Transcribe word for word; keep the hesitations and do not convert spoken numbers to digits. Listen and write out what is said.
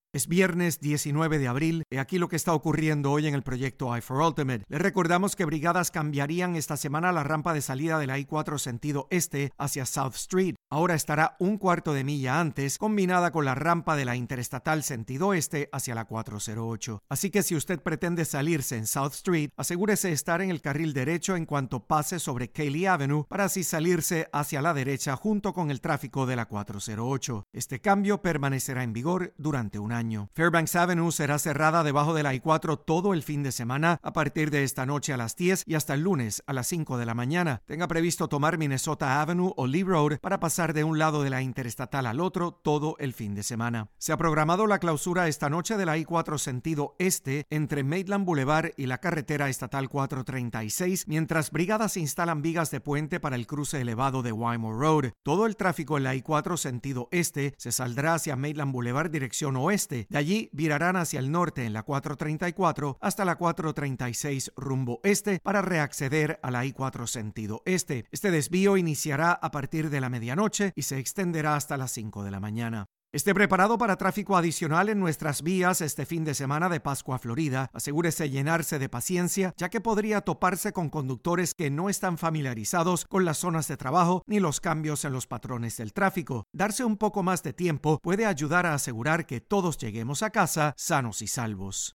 Es viernes diecinueve de abril y aquí lo que está ocurriendo hoy en el proyecto I for Ultimate. Les recordamos que brigadas cambiarían esta semana la rampa de salida de la I cuatro sentido este hacia South Street. Ahora estará un cuarto de milla antes, combinada con la rampa de la interestatal sentido oeste hacia la cuatrocientos ocho. Así que si usted pretende salirse en South Street, asegúrese de estar en el carril derecho en cuanto pase sobre Cayley Avenue para así salirse hacia la derecha junto con el tráfico de la cuatrocientos ocho. Este cambio permanecerá en vigor durante un año. Fairbanks Avenue será cerrada debajo de la I cuatro todo el fin de semana a partir de esta noche a las diez y hasta el lunes a las cinco de la mañana. Tenga previsto tomar Minnesota Avenue o Lee Road para pasar de un lado de la interestatal al otro todo el fin de semana. Se ha programado la clausura esta noche de la I cuatro sentido este entre Maitland Boulevard y la carretera estatal cuatrocientos treinta y seis, mientras brigadas instalan vigas de puente para el cruce elevado de Wymore Road. Todo el tráfico en la I cuatro sentido este se saldrá hacia Maitland Boulevard dirección oeste. De allí virarán hacia el norte en la cuatrocientos treinta y cuatro hasta la cuatrocientos treinta y seis rumbo este para reacceder a la I cuatro sentido este. Este desvío iniciará a partir de la medianoche y se extenderá hasta las cinco de la mañana. Esté preparado para tráfico adicional en nuestras vías este fin de semana de Pascua, Florida. Asegúrese de llenarse de paciencia, ya que podría toparse con conductores que no están familiarizados con las zonas de trabajo ni los cambios en los patrones del tráfico. Darse un poco más de tiempo puede ayudar a asegurar que todos lleguemos a casa sanos y salvos.